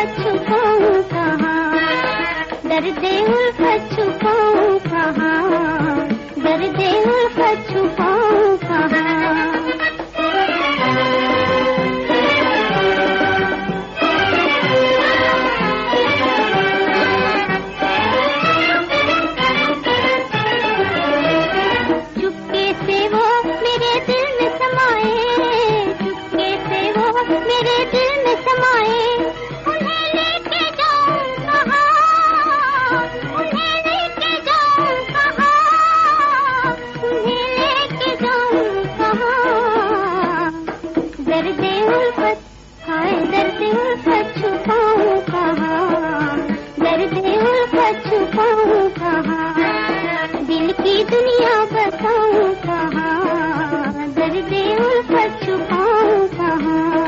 उल्फत छुपाऊं कहाँ, दर्द उल्फत छुपाऊं कहाँ, दर्द उल्फत छुपाऊं कहाँ। चुपके से वो मेरे दिल में समाए, चुपके से वो मेरे दिल में समाए, उन्हें लेके जाऊं कहाँ, उन्हें लेके जाऊं कहाँ, उन्हें लेके जाऊं कहाँ। दर्द उल्फत, हाय दर्द उल्फत छुपाऊं कहाँ, दर्द उल्फत छुपाऊं कहाँ, दिल की दुनिया बताऊं कहाँ, दर्द उल्फत छुपाऊं कहाँ।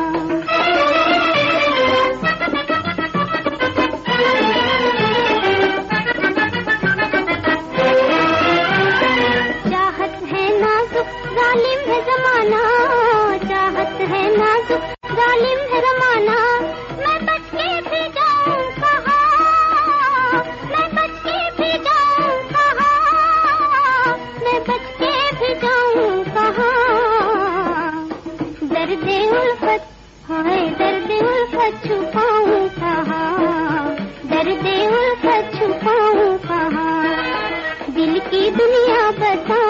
चाहत है नाजुक जालिम है जमाना, चाहत है नाजुक जालिम है जमाना, मैं बच के भी जाऊं कहाँ, मैं बच के भी जाऊं कहाँ, मैं बच के भी जाऊं कहाँ। दर्द उल्फत, हाय दर्द उल्फत छुपाऊं कहाँ, दर्द उल्फत छुपाऊं कहाँ, दिल की दुनिया बता